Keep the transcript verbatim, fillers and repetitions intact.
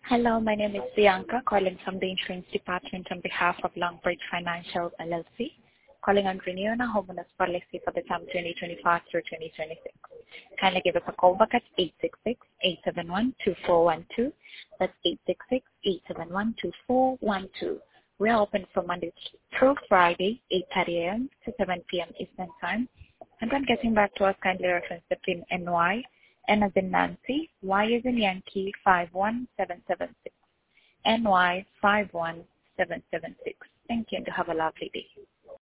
Hello, my name is Bianca, calling from the insurance department on behalf of Longbridge Financial L L C, calling on renewing a homeowner's policy for the term twenty twenty-five through twenty twenty-six. Kindly give us a call back at eight six six, eight seven one, two four one two. That's eight six six, eight seven one, two four one two. We are open from Monday through Friday, eight thirty a m to seven p m Eastern Time. And when getting back to us, kindly reference the PIN N Y, N as in Nancy, Y as in Yankee, five one seven seven six. N Y five one seven seven six. Thank you and have a lovely day.